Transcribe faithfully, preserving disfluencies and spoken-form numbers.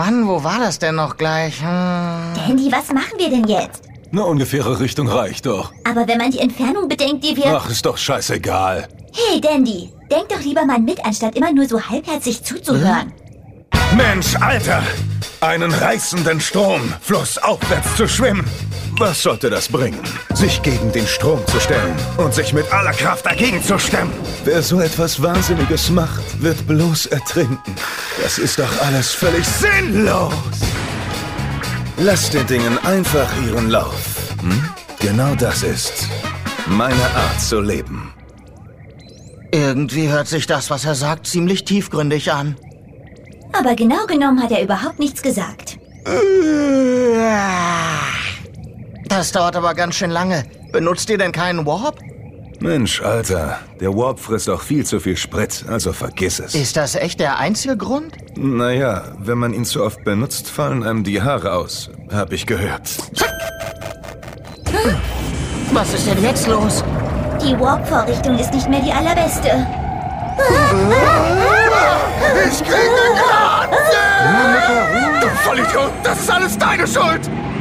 Mann, wo war das denn noch gleich? Hm. Dandy, was machen wir denn jetzt? Eine ungefähre Richtung reicht doch. Aber wenn man die Entfernung bedenkt, die wir... Ach, ist doch scheißegal. Hey, Dandy, denk doch lieber mal mit, anstatt immer nur so halbherzig zuzuhören. Hm? Mensch, Alter! Einen reißenden Strom, flussaufwärts zu schwimmen. Was sollte das bringen? Sich gegen den Strom zu stellen und sich mit aller Kraft dagegen zu stemmen. Wer so etwas Wahnsinniges macht, wird bloß ertrinken. Das ist doch alles völlig sinnlos. Lass den Dingen einfach ihren Lauf. Hm? Genau das ist meine Art zu leben. Irgendwie hört sich das, was er sagt, ziemlich tiefgründig an. Aber genau genommen hat er überhaupt nichts gesagt. Das dauert aber ganz schön lange. Benutzt ihr denn keinen Warp? Mensch, Alter, der Warp frisst auch viel zu viel Sprit, also vergiss es. Ist das echt der einzige Grund? Naja, wenn man ihn zu oft benutzt, fallen einem die Haare aus, hab ich gehört. Was ist denn jetzt los? Die Warp-Vorrichtung ist nicht mehr die allerbeste. Ich kriege Kratze! Du Vollidiot, das ist alles deine Schuld!